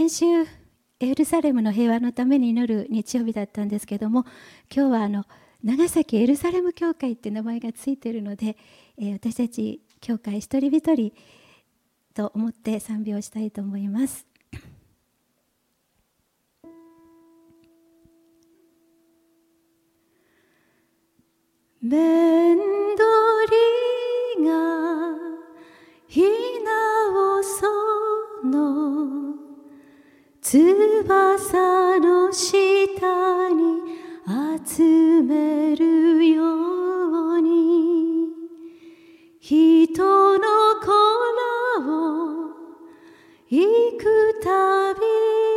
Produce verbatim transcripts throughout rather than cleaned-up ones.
先週エルサレムの平和のために祈る日曜日だったんですけども、今日はあの長崎エルサレム教会って名前がついているので、えー、私たち教会一人一人と思って賛美をしたいと思います。メンドリがひなをその翼の下に集めるように、人の子らを行くたび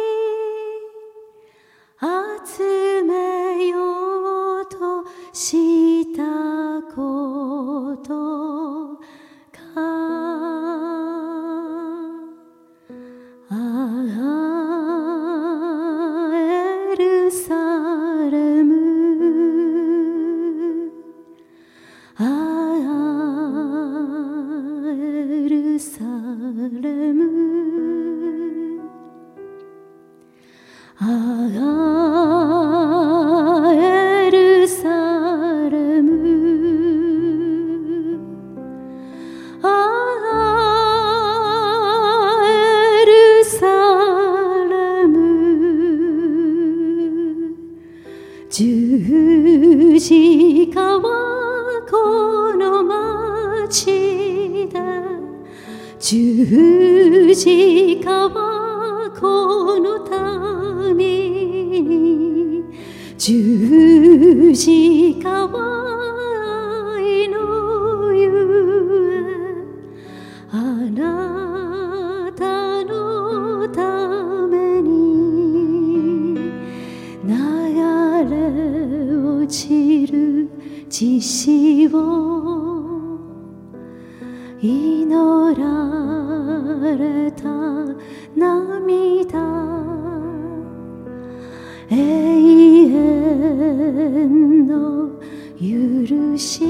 集めようとしたことか。ああエルサレム、ああエルサレム、ああエルサレム、ああエルサレム、十字架はこの町だ、十字架はこの民に、十字架は愛のゆえ、あなたのために流れ落ちる血潮、祈られた涙、永遠の許し、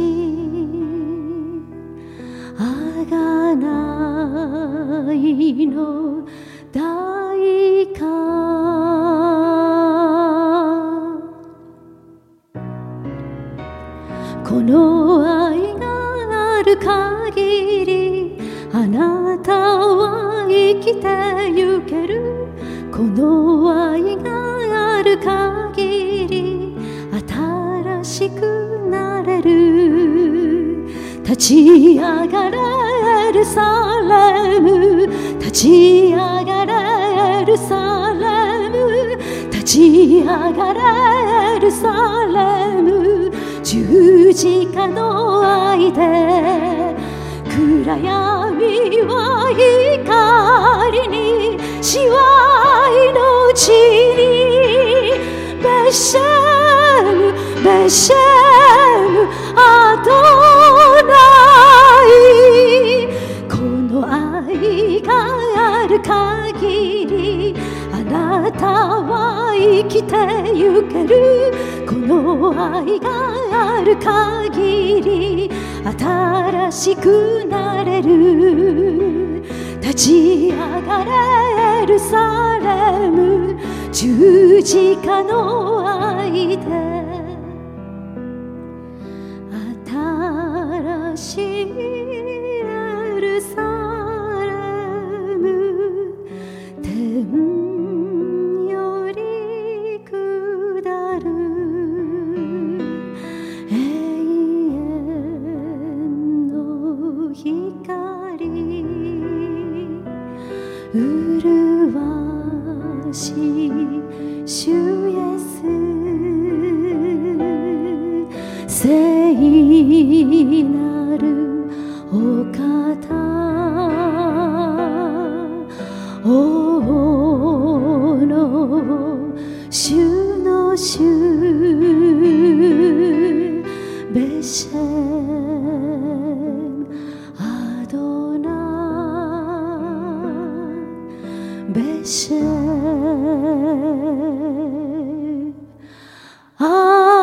あがないの代価、この愛がある限りあなたは生きてゆける、この愛がある限り新しくなれる。立ち上がれエルサレム、立ち上がれエルサレム、立ち上がれエルサレム、十字架の愛で暗闇は光に、死は命に、ベシェムベシェムアドナイ、この愛がある限りあなたは生きてゆける、この愛がある限り新しくなれる。立ち上がれエルサレム、十字架の愛で新しいエルサレム、天より下る永遠の光、麗しい主イエス、聖なるお方、王の主の主、ベシェムアドナイ、ベシェムア